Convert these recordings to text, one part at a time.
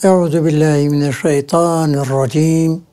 Euzu billahi mineşşeytanirracim.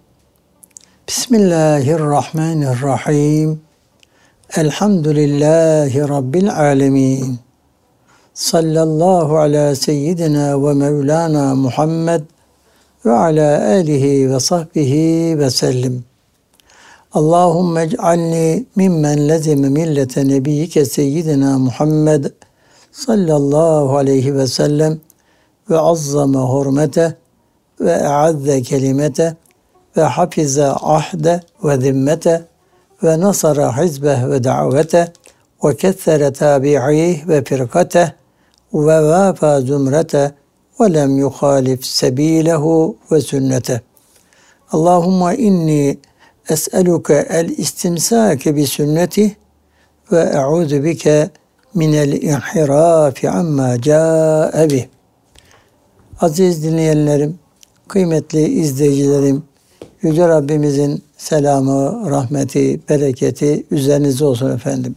Bismillahirrahmanirrahim. Elhamdülillahi Rabbil alemin. Sallallahu ala seyyidina ve mevlana Muhammed ve ala alihi ve sahbihi ve sellim. Allahümme ec'alni mimmen lezime millete nebiyyike seyyidina Muhammed sallallahu aleyhi ve sellem ve azzama hurmete ve e'azze kelimete ve hafize ahde ve zimmete ve nasara hizbeh ve da'vete ve kessere tabi'ih ve firkate ve vafa zümrete ve lem yuhalif sebilehu ve sünnete. Allahümme inni es'eluke el istimsake bi sünneti ve e'udhu bike minel inhirafi amma câe bih. Aziz dinleyenlerim, kıymetli izleyicilerim, Yüce Rabbimizin selamı, rahmeti, bereketi üzerinize olsun efendim.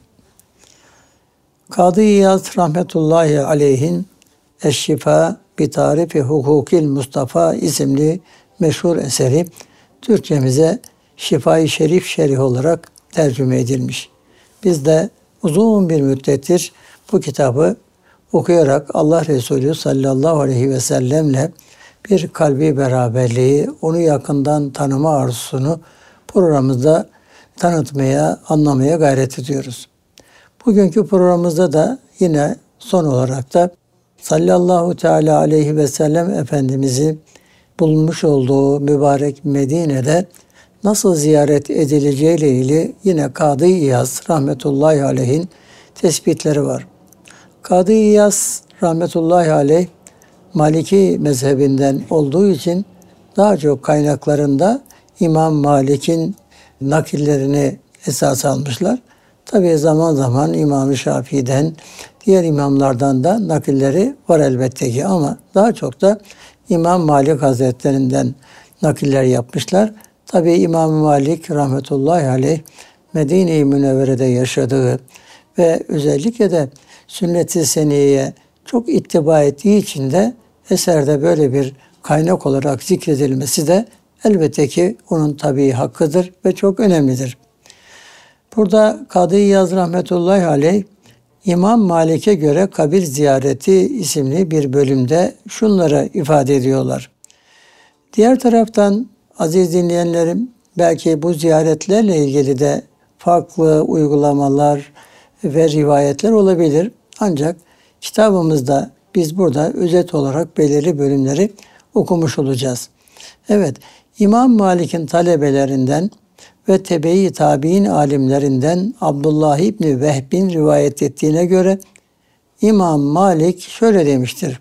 Kadı İyaz rahmetullahi aleyhin Eşşifa bi Tarifi Hukukil Mustafa isimli meşhur eseri Türkçemize Şifa-i Şerif şerhi olarak tercüme edilmiş. Biz de uzun bir müddettir bu kitabı okuyarak Allah Resulü sallallahu aleyhi ve sellemle bir kalbi beraberliği, onu yakından tanıma arzusunu programımızda tanıtmaya, anlamaya gayret ediyoruz. Bugünkü programımızda da yine son olarak da sallallahu teala aleyhi ve sellem Efendimiz'i bulunmuş olduğu mübarek Medine'de nasıl ziyaret edileceği ile ilgili yine Kadı İyaz rahmetullahi aleyhin tespitleri var. Kadı İyaz rahmetullahi aleyh Maliki mezhebinden olduğu için daha çok kaynaklarında İmam Malik'in nakillerini esas almışlar. Tabii zaman zaman İmam-ı Şafii'den, diğer imamlardan da nakilleri var elbette ki ama daha çok da İmam Malik Hazretlerinden nakiller yapmışlar. Tabii İmam Malik rahmetullahi aleyh Medine-i Münevvere'de yaşadığı ve özellikle de sünnet-i seniyeye çok ittiba ettiği için de eserde böyle bir kaynak olarak zikredilmesi de elbette ki onun tabii hakkıdır ve çok önemlidir. Burada Kadı İyaz rahmetullahi aleyh İmam Malik'e göre kabir ziyareti isimli bir bölümde şunları ifade ediyorlar. Diğer taraftan aziz dinleyenlerim, belki bu ziyaretlerle ilgili de farklı uygulamalar ve rivayetler olabilir. Ancak kitabımızda biz burada özet olarak belirli bölümleri okumuş olacağız. Evet, İmam Malik'in talebelerinden ve tebe-i tabi'in alimlerinden Abdullah İbni Vehb'in rivayet ettiğine göre İmam Malik şöyle demiştir.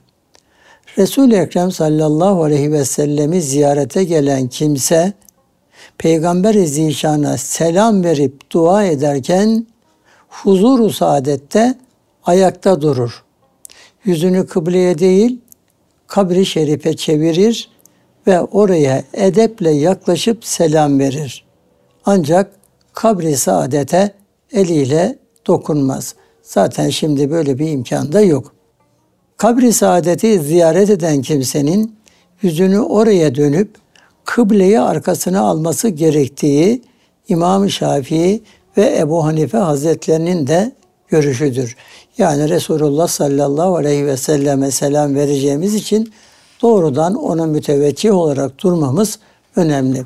Resul-i Ekrem sallallahu aleyhi ve sellemi ziyarete gelen kimse Peygamber-i Zişan'a selam verip dua ederken huzur-u saadette ayakta durur. Yüzünü kıbleye değil, kabri şerife çevirir ve oraya edeple yaklaşıp selam verir. Ancak kabri saadete eliyle dokunmaz. Zaten şimdi böyle bir imkan da yok. Kabri saadeti ziyaret eden kimsenin yüzünü oraya dönüp kıbleyi arkasına alması gerektiği İmam-ı Şafii ve Ebu Hanife Hazretlerinin de görüşüdür. Yani Resulullah sallallahu aleyhi ve selleme selam vereceğimiz için doğrudan ona müteveccih olarak durmamız önemli.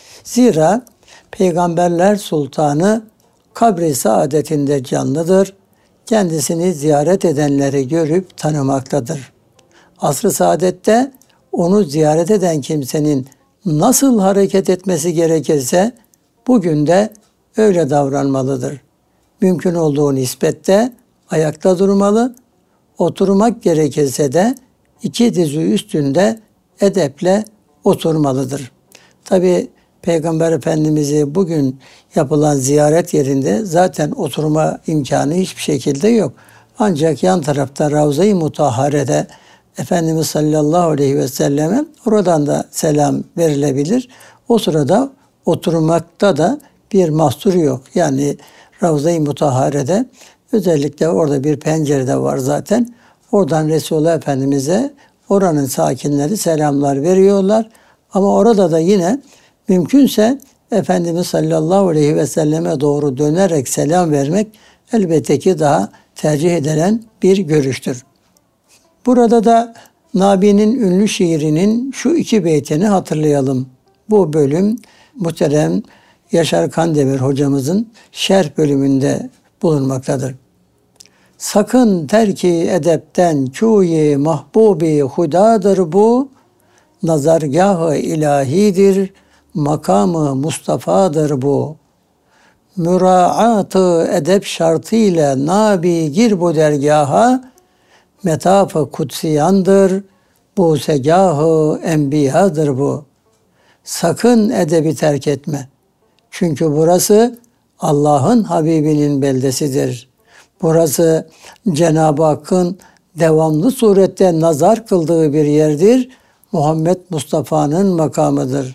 Zira Peygamberler Sultanı kabri saadetinde canlıdır. Kendisini ziyaret edenleri görüp tanımaktadır. Asr-ı saadette onu ziyaret eden kimsenin nasıl hareket etmesi gerekirse bugün de öyle davranmalıdır. Mümkün olduğu nispette ayakta durmalı, oturmak gerekirse de iki dizi üstünde edeple oturmalıdır. Tabi Peygamber Efendimiz'i bugün yapılan ziyaret yerinde zaten oturma imkanı hiçbir şekilde yok. Ancak yan tarafta Ravza-i Mutahhare'de Efendimiz sallallahu aleyhi ve selleme oradan da selam verilebilir. O sırada oturmakta da bir mahsur yok. Yani Ravza-i Mutahhare'de özellikle orada bir pencere de var zaten. Oradan Resulullah Efendimiz'e oranın sakinleri selamlar veriyorlar. Ama orada da yine mümkünse Efendimiz sallallahu aleyhi ve selleme doğru dönerek selam vermek elbette ki daha tercih edilen bir görüştür. Burada da Nabi'nin ünlü şiirinin şu iki beytini hatırlayalım. Bu bölüm muhterem Yaşar Kandemir hocamızın şerh bölümünde bulunmaktadır. Sakın terki edepten kûye mahbubi hudadır bu, nazargâh-ı ilahidir, makamı Mustafa'dır bu. Müraat-ı edep şartıyla nabi gir bu dergaha, metaf-ı kutsiyandır, bu segâh-ı enbiyadır bu. Sakın edebi terk etme. Çünkü burası Allah'ın Habibinin beldesidir. Burası Cenab-ı Hakk'ın devamlı surette nazar kıldığı bir yerdir. Muhammed Mustafa'nın makamıdır.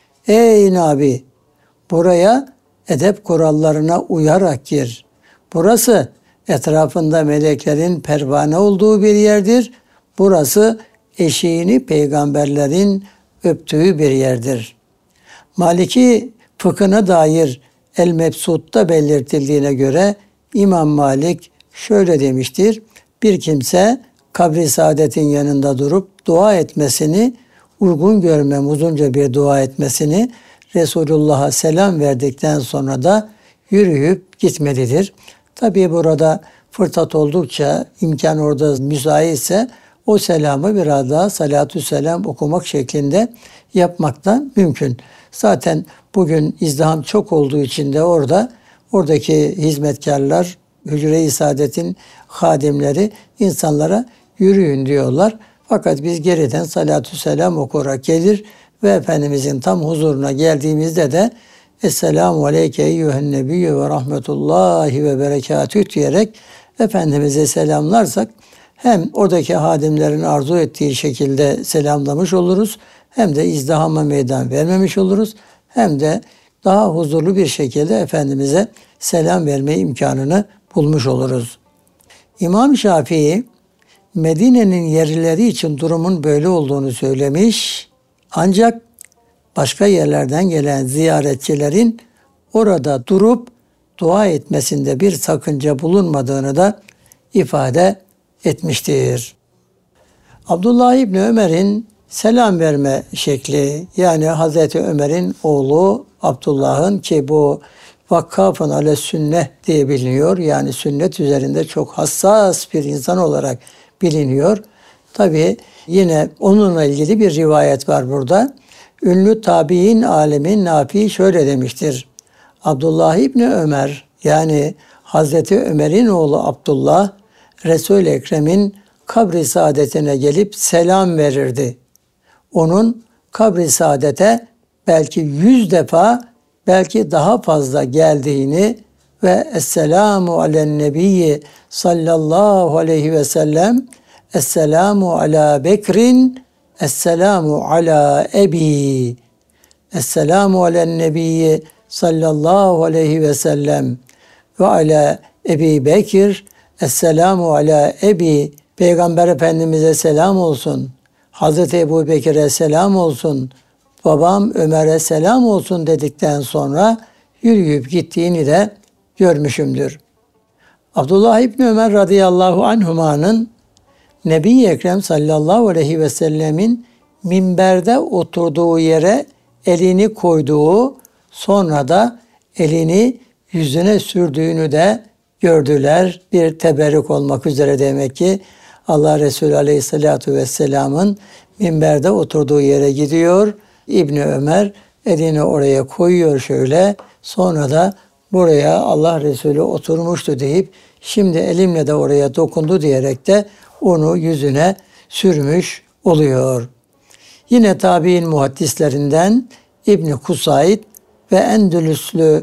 Ey Nabi! Buraya edep kurallarına uyarak gir. Burası etrafında meleklerin pervane olduğu bir yerdir. Burası eşiğini peygamberlerin öptüğü bir yerdir. Maliki fıkhına dair El-Mebsut'ta belirtildiğine göre İmam Malik şöyle demiştir. Bir kimse kabri saadetin yanında durup dua etmesini uygun görmem, uzunca bir dua etmesini, Resulullah'a selam verdikten sonra da yürüyüp gitmelidir. Tabii burada fırsat oldukça, imkan orada müsaitse o selamı biraz daha salatü selam okumak şeklinde yapmak da mümkün. Zaten bugün izdiham çok olduğu için de oradaki hizmetkarlar, Hücre-i Saadet'in hadimleri insanlara yürüyün diyorlar. Fakat biz geriden salatü selam okuyarak gelir ve Efendimizin tam huzuruna geldiğimizde de Esselamu aleyke eyyühen nebiyyü ve rahmetullahi ve berekatüh diyerek Efendimiz'e selamlarsak hem oradaki hadimlerin arzu ettiği şekilde selamlamış oluruz, hem de izdihama meydan vermemiş oluruz, hem de daha huzurlu bir şekilde Efendimiz'e selam verme imkanını bulmuş oluruz. İmam Şafii, Medine'nin yerlileri için durumun böyle olduğunu söylemiş, ancak başka yerlerden gelen ziyaretçilerin orada durup dua etmesinde bir sakınca bulunmadığını da ifade etmiştir. Abdullah İbni Ömer'in selam verme şekli, yani Hazreti Ömer'in oğlu Abdullah'ın, ki bu vakkafın ale sünnet diye biliniyor. Yani sünnet üzerinde çok hassas bir insan olarak biliniyor. Tabii yine onunla ilgili bir rivayet var burada. Ünlü tabi'in alemi Nafi şöyle demiştir. Abdullah İbni Ömer, yani Hazreti Ömer'in oğlu Abdullah, Resul-i Ekrem'in kabri saadetine gelip selam verirdi. Onun kabri saadete belki 100 defa, belki daha fazla geldiğini ve Esselamu alen nebiyyi sallallahu aleyhi ve sellem, Esselamu ala Bekrin, Esselamu ala Ebi, Esselamu alen nebiyyi sallallahu aleyhi ve sellem ve ala Ebi Bekir, Esselamu ala Ebi, Peygamber Efendimiz'e selam olsun, Hazreti Ebu Bekir'e selam olsun, babam Ömer'e selam olsun dedikten sonra yürüyüp gittiğini de görmüşümdür. Abdullah İbni Ömer radıyallahu anhuma'nın Nebi-i Ekrem sallallahu aleyhi ve sellemin minberde oturduğu yere elini koyduğu, sonra da elini yüzüne sürdüğünü de gördüler. Bir teberrük olmak üzere demek ki Allah Resulü aleyhissalatu vesselamın minberde oturduğu yere gidiyor. İbni Ömer elini oraya koyuyor şöyle. Sonra da buraya Allah Resulü oturmuştu deyip şimdi elimle de oraya dokundu diyerek de onu yüzüne sürmüş oluyor. Yine tabi'in muhaddislerinden İbni Kusayd ve Endülüslü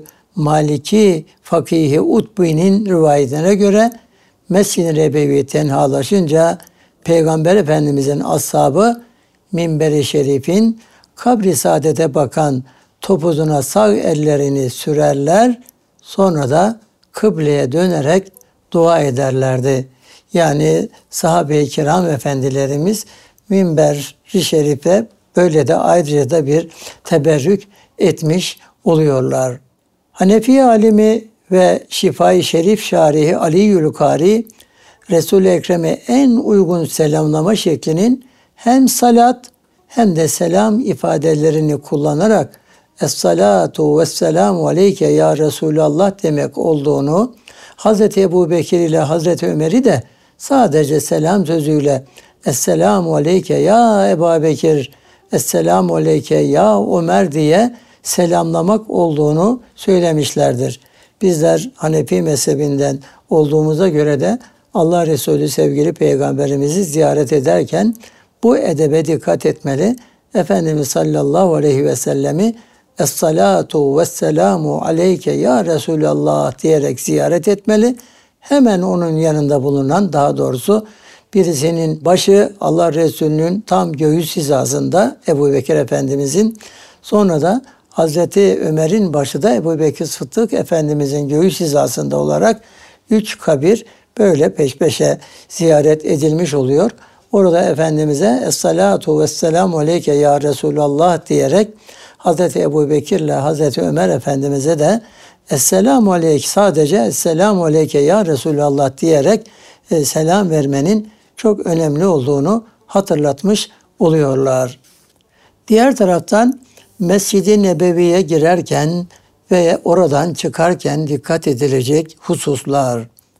Maliki Fakihi Utbi'nin rivayetine göre Mescid-i Nebevi tenhalaşınca Peygamber Efendimizin ashabı minber-i şerifin kabri saadete bakan topuzuna sağ ellerini sürerler, sonra da kıbleye dönerek dua ederlerdi. Yani sahabe-i kiram efendilerimiz minber-i şerife böyle de ayrıca da bir teberrük etmiş oluyorlar. Hanefi alimi ve Şifa-i Şerif şarihi Ali Yülkari, Resul-i Ekrem'e en uygun selamlama şeklinin hem salat hem de selam ifadelerini kullanarak Es-salatu vesselamu aleyke ya Resulallah demek olduğunu, Hazreti Ebubekir ile Hazreti Ömer'i de sadece selam sözüyle Esselamu aleyke ya Ebu Bekir, Esselamu aleyke ya Ömer diye selamlamak olduğunu söylemişlerdir. Bizler Hanefi mezhebinden olduğumuza göre de Allah Resulü sevgili Peygamberimizi ziyaret ederken bu edebe dikkat etmeli. Efendimiz sallallahu aleyhi ve sellemi Es-salatu vesselamu aleyke ya Resulallah diyerek ziyaret etmeli. Hemen onun yanında bulunan, daha doğrusu birisinin başı Allah Resulü'nün tam göğüs hizasında, Ebu Bekir Efendimizin, sonra da Hazreti Ömer'in başı da Ebu Bekir Sıddık Efendimizin göğüs hizasında olarak 3 kabir böyle peş peşe ziyaret edilmiş oluyor. Orada Efendimiz'e Es-salatu vesselamu aleyke ya Resulallah diyerek Hazreti Ebu Bekir ile Hazreti Ömer Efendimiz'e de Esselamu aleyke, sadece Esselamu aleyke ya Resulallah diyerek selam vermenin çok önemli olduğunu hatırlatmış oluyorlar. Diğer taraftan Mescid-i Nebevi'ye girerken ve oradan çıkarken dikkat edilecek hususlar.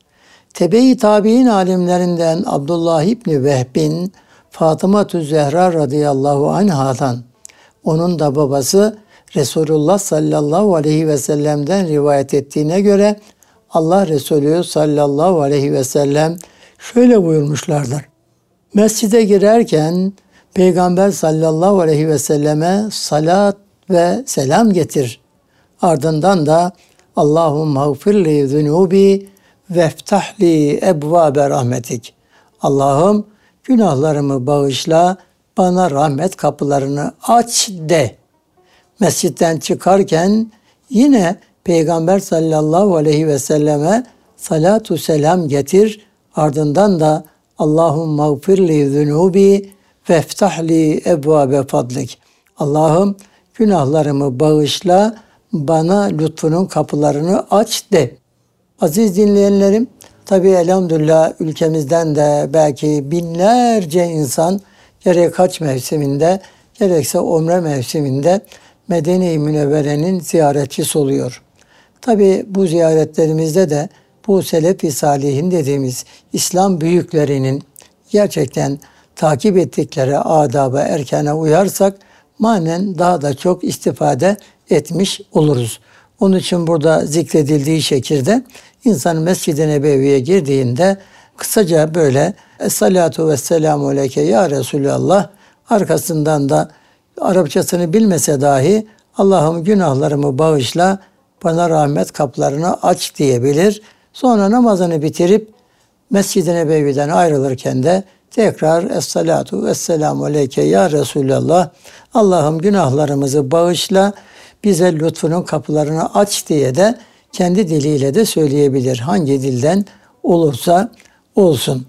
Tebe-i tabi'in alimlerinden Abdullah İbni Vehb'in Fatıma-tü Zehra radıyallahu anhadan, onun da babası Resulullah sallallahu aleyhi ve sellem'den rivayet ettiğine göre Allah Resulü sallallahu aleyhi ve sellem şöyle buyurmuşlardır. Mescide girerken Peygamber sallallahu aleyhi ve selleme salat ve selam getir. Ardından da Allahümme gfirli zunubi veftahli ebvabe rahmetik. Allah'ım günahlarımı bağışla, bana rahmet kapılarını aç de. Mescitten çıkarken yine Peygamber sallallahu aleyhi ve selleme salatu selam getir. Ardından da Allahümme gfirli zunubi veftahli ebvabe fadlik. Allah'ım günahlarımı bağışla, bana lütfunun kapılarını aç de. Aziz dinleyenlerim, tabi elhamdülillah ülkemizden de belki binlerce insan gerek hac mevsiminde gerekse umre mevsiminde Medine-i Münevvere'nin ziyaretçisi oluyor. Tabi bu ziyaretlerimizde de bu Selef-i Salihin dediğimiz İslam büyüklerinin gerçekten takip ettikleri adaba, erkana uyarsak manen daha da çok istifade etmiş oluruz. Onun için burada zikredildiği şekilde insan Mescid-i Nebevi'ye girdiğinde kısaca böyle Es-salatu vesselamu aleyke ya Resulallah, arkasından da Arapçasını bilmese dahi Allah'ım günahlarımı bağışla, bana rahmet kapılarını aç diyebilir. Sonra namazını bitirip Mescid-i Nebevi'den ayrılırken de tekrar Es-salatu vesselamu aleyke ya Resulallah, Allah'ım günahlarımızı bağışla, bize lütfunun kapılarını aç diye de kendi diliyle de söyleyebilir. Hangi dilden olursa olsun.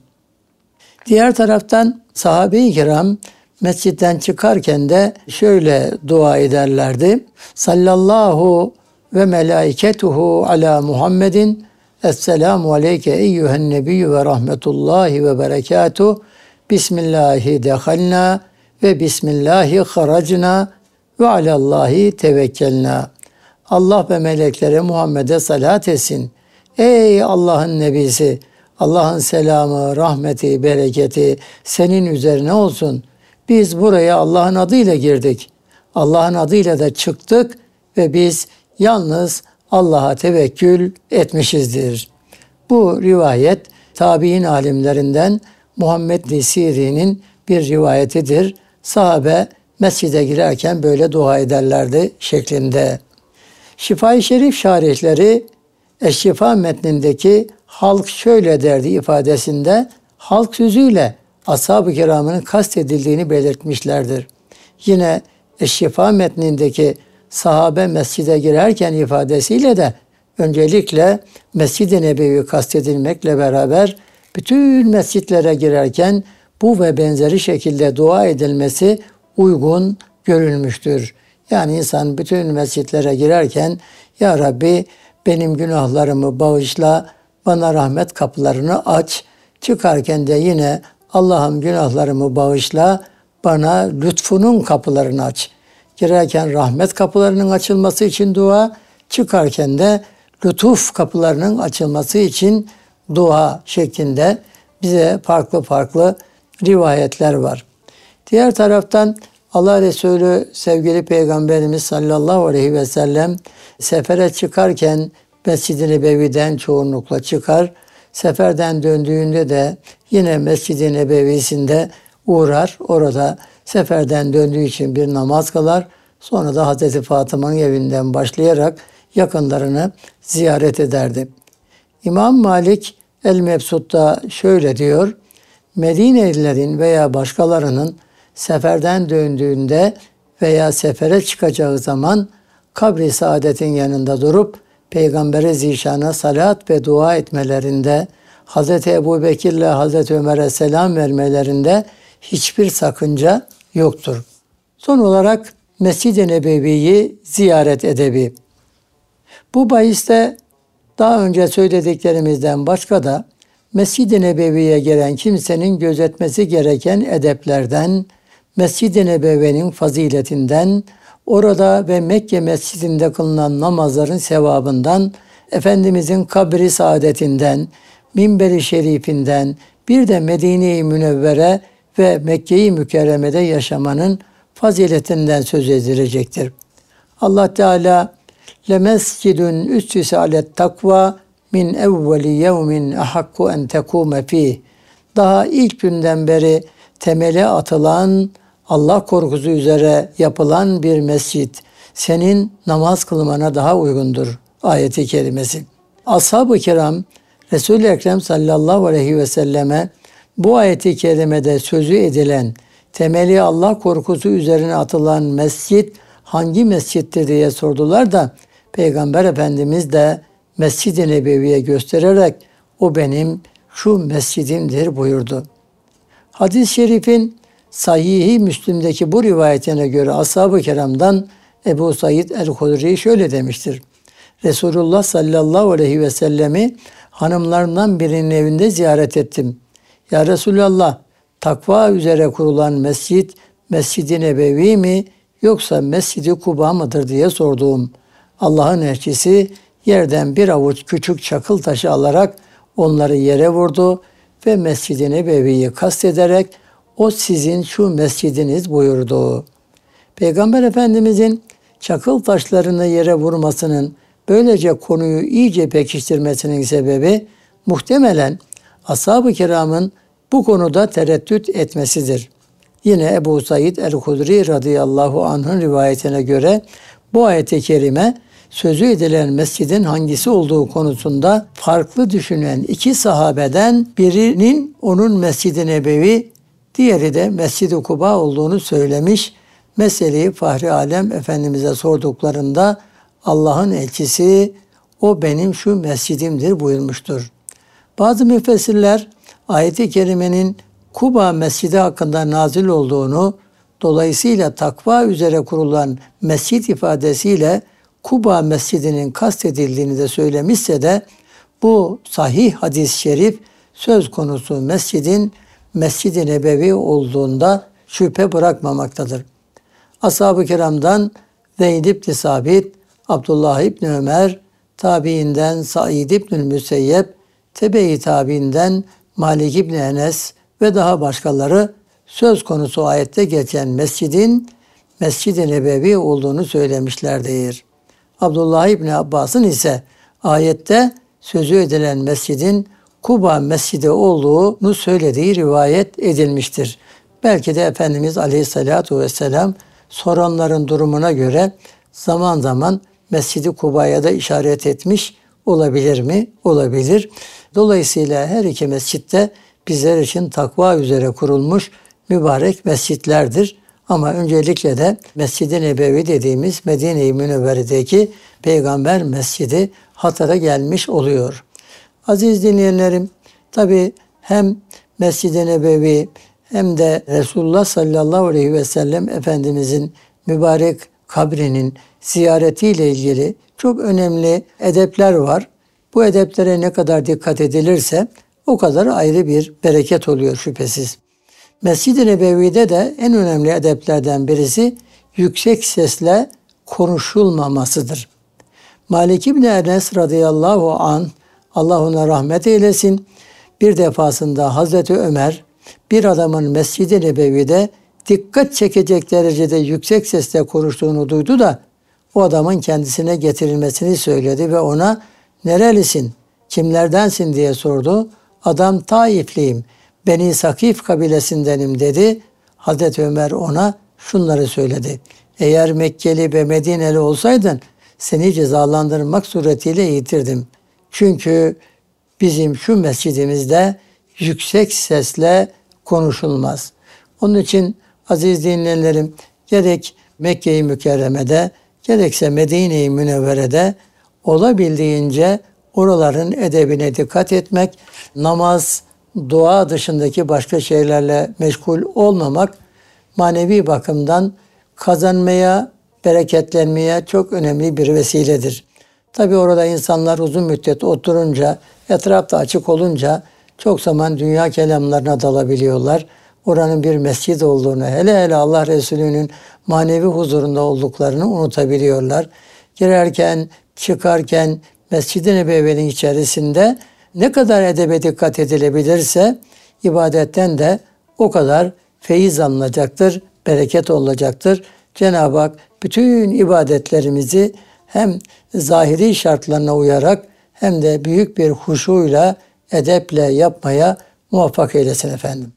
Diğer taraftan sahabe-i kiram mescitten çıkarken de şöyle dua ederlerdi. Sallallahu ve melaiketuhu ala Muhammedin. Esselamu aleyke eyyühen nebiyyü ve rahmetullahi ve berekatuhu. Bismillahi dehalna ve bismillahi haracna ve alallahi tevekkelna. Allah ve melekleri Muhammed'e salat etsin. Ey Allah'ın nebisi, Allah'ın selamı, rahmeti, bereketi senin üzerine olsun. Biz buraya Allah'ın adıyla girdik. Allah'ın adıyla da çıktık ve biz yalnız Allah'a tevekkül etmişizdir. Bu rivayet tabi'in alimlerinden Muhammed Nisiri'nin bir rivayetidir. Sahabe mescide girerken böyle dua ederlerdi şeklinde. Şifa-i Şerif şarihleri Eşşifa metnindeki halk şöyle derdi ifadesinde halk sözüyle ashab-ı kiramın kastedildiğini belirtmişlerdir. Yine Eşşifa metnindeki sahabe mescide girerken ifadesiyle de öncelikle Mescid-i Nebevi kastedilmekle beraber bütün mescitlere girerken bu ve benzeri şekilde dua edilmesi uygun görülmüştür. Yani insan bütün mescitlere girerken Ya Rabbi benim günahlarımı bağışla, bana rahmet kapılarını aç. Çıkarken de yine Allah'ım günahlarımı bağışla, bana lütfunun kapılarını aç. Girerken rahmet kapılarının açılması için dua, çıkarken de lütuf kapılarının açılması için dua şeklinde bize farklı farklı rivayetler var. Diğer taraftan Allah Resulü sevgili Peygamberimiz sallallahu aleyhi ve sellem sefere çıkarken Mescid-i Nebevi'den çoğunlukla çıkar. Seferden döndüğünde de yine Mescid-i Nebevi'sinde uğrar. Orada seferden döndüğü için bir namaz kılar. Sonra da Hazreti Fatıma'nın evinden başlayarak yakınlarını ziyaret ederdi. İmam Malik El-Mebsut'ta şöyle diyor: Medinelilerin veya başkalarının seferden döndüğünde veya sefere çıkacağı zaman kabri saadetin yanında durup Peygamber-i Zişan'a salat ve dua etmelerinde, Hz. Ebu Bekir ile Hz. Ömer'e selam vermelerinde hiçbir sakınca yoktur. Son olarak Mescid-i Nebevi'yi ziyaret edebi. Bu bahiste daha önce söylediklerimizden başka da Mescid-i Nebevi'ye gelen kimsenin gözetmesi gereken edeplerden, Mescid-i Nebevi'nin faziletinden, orada ve Mekke mescidinde kılınan namazların sevabından, Efendimizin kabri saadetinden, minber-i şerifinden, bir de Medine-i Münevvere ve Mekke-i Mükerreme'de yaşamanın faziletinden söz edilecektir. Allah Teala lemescidun üssise alet takva min evveli yevmin ahakku en tekume fih. Daha ilk günden beri temeli atılan, Allah korkusu üzere yapılan bir mescit senin namaz kılmana daha uygundur ayeti kerimesi. Ashab-ı kiram Resul-i Ekrem sallallahu aleyhi ve selleme bu ayeti kerimede sözü edilen temeli Allah korkusu üzerine atılan mescit hangi mescittir diye sordular da Peygamber Efendimiz de Mescid-i Nebevi'ye göstererek o benim şu mescidimdir buyurdu. Hadis-i şerifin Sahih-i Müslim'deki bu rivayetine göre ashab-ı kiramdan Ebu Said el-Hudri şöyle demiştir. Resulullah sallallahu aleyhi ve sellemi hanımlarından birinin evinde ziyaret ettim. Ya Resulallah, takva üzere kurulan mescit Mescid-i Nebevi mi yoksa Mescid-i Kuba mıdır diye sorduğum. Allah'ın elçisi yerden bir avuç küçük çakıl taşı alarak onları yere vurdu ve Mescid-i Nebevi'yi kastederek o sizin şu mescidiniz buyurdu. Peygamber Efendimizin çakıl taşlarını yere vurmasının böylece konuyu iyice pekiştirmesinin sebebi muhtemelen ashab-ı kiramın bu konuda tereddüt etmesidir. Yine Ebu Said el-Hudri radıyallahu anh'ın rivayetine göre bu ayet-i kerime sözü edilen mescidin hangisi olduğu konusunda farklı düşünen iki sahabeden birinin onun Mescid-i Nebevi, diğeri de Mescid-i Kuba olduğunu söylemiş. Meseleyi Fahri Alem Efendimiz'e sorduklarında Allah'ın elçisi o benim şu mescidimdir buyurmuştur. Bazı müfessirler ayet-i kerimenin Kuba Mescidi hakkında nazil olduğunu, dolayısıyla takva üzere kurulan mescid ifadesiyle Kuba Mescidi'nin kastedildiğini de söylemişse de bu sahih hadis-i şerif söz konusu mescidin Mescid-i Nebevi olduğunda şüphe bırakmamaktadır. Ashab-ı kiramdan Zeyd ibn Sabit, Abdullah ibn Ömer, tabiinden Said ibn Müseyyep, tebe-i tabiinden Malik ibn Enes ve daha başkaları söz konusu ayette geçen mescidin Mescid-i Nebevi olduğunu söylemişlerdir. Abdullah İbni Abbas'ın ise ayette sözü edilen mescidin Kuba Mescidi olduğunu söylediği rivayet edilmiştir. Belki de Efendimiz Aleyhisselatü Vesselam soranların durumuna göre zaman zaman Mescid-i Kuba'ya da işaret etmiş olabilir mi? Olabilir. Dolayısıyla her iki mescitte bizler için takva üzere kurulmuş mübarek mescitlerdir. Ama öncelikle de Mescid-i Nebevi dediğimiz Medine-i Münevvere'deki Peygamber Mescidi hatara gelmiş oluyor. Aziz dinleyenlerim, tabi hem Mescid-i Nebevi hem de Resulullah sallallahu aleyhi ve sellem Efendimizin mübarek kabrinin ziyaretiyle ilgili çok önemli edepler var. Bu edeplere ne kadar dikkat edilirse o kadar ayrı bir bereket oluyor şüphesiz. Mescid-i Nebevi'de de en önemli edeplerden birisi yüksek sesle konuşulmamasıdır. Malik İbni Enes radıyallahu anh, Allah ona rahmet eylesin, bir defasında Hazreti Ömer bir adamın Mescid-i Nebevi'de dikkat çekecek derecede yüksek sesle konuştuğunu duydu da o adamın kendisine getirilmesini söyledi ve ona "Nerelisin, kimlerdensin?" diye sordu. Adam "Taifliyim, Beni Sakif kabilesindenim" dedi. Hazreti Ömer ona şunları söyledi: "Eğer Mekkeli ve Medineli olsaydın seni cezalandırmak suretiyle eğitirdim. Çünkü bizim şu mescidimizde yüksek sesle konuşulmaz." Onun için aziz dinleyenlerim, gerek Mekke-i Mükerreme'de gerekse Medine-i Münevvere'de olabildiğince oraların edebine dikkat etmek, namaz, dua dışındaki başka şeylerle meşgul olmamak manevi bakımdan kazanmaya, bereketlenmeye çok önemli bir vesiledir. Tabi orada insanlar uzun müddet oturunca, etrafta açık olunca çok zaman dünya kelamlarına dalabiliyorlar. Oranın bir mescid olduğunu, hele Allah Resulü'nün manevi huzurunda olduklarını unutabiliyorlar. Girerken, çıkarken Mescid-i Nebevi'nin içerisinde ne kadar edebe dikkat edilebilirse ibadetten de o kadar feyiz alınacaktır, bereket olacaktır. Cenab-ı Hak bütün ibadetlerimizi hem zahiri şartlarına uyarak hem de büyük bir huşuyla, edeple yapmaya muvaffak eylesin efendim.